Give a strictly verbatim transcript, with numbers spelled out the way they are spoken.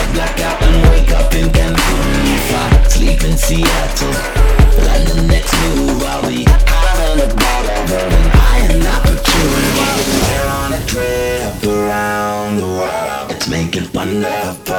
black out and wake up in Cancun. If I sleep in Seattle, London next move, I'll be having a bottle of bourbon. I am not patchouli. We're on a trip around the world. Let's make it wonderful.